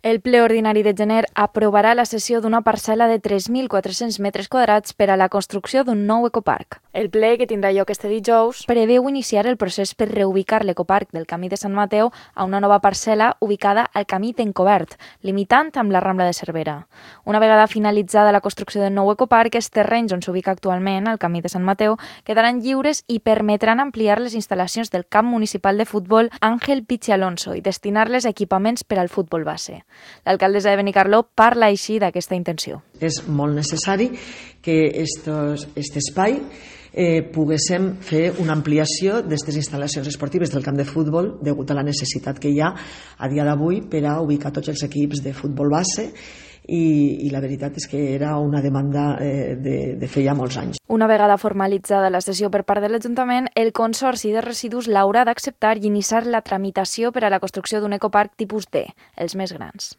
El ple ordinari de gener aprovarà la cessió d'una parcel·la de 3.400 metres quadrats per a la construcció d'un nou ecoparc. El ple, que tindrà lloc este dijous, preveu iniciar el procés per reubicar l'ecoparc del Camí de Sant Mateu a una nova parcel·la ubicada al Camí d'Encobert, limitant amb la Rambla de Cervera. Una vegada finalitzada la construcció del nou ecoparc, els terrenys on s'ubica actualment, al Camí de Sant Mateu, quedaran lliures i permetran ampliar les instal·lacions del camp municipal de futbol Ángel Pichi Alonso i destinar-les a equipaments per al futbol base. L'alcaldessa de Benicarló parla així d'aquesta intenció. És molt necessari que aquest espai poguéssim fer una ampliació d'aquestes instal·lacions esportives del camp de futbol degut a la necessitat que hi ha a dia d'avui per a ubicar tots els equips de futbol base i la veritat és que era una demanda de feia molts anys. Una vegada formalitzada la cessió per part de l'Ajuntament, el Consorci de Residus l'haurà d'acceptar i iniciar la tramitació per a la construcció d'un ecoparc tipus D, els més grans.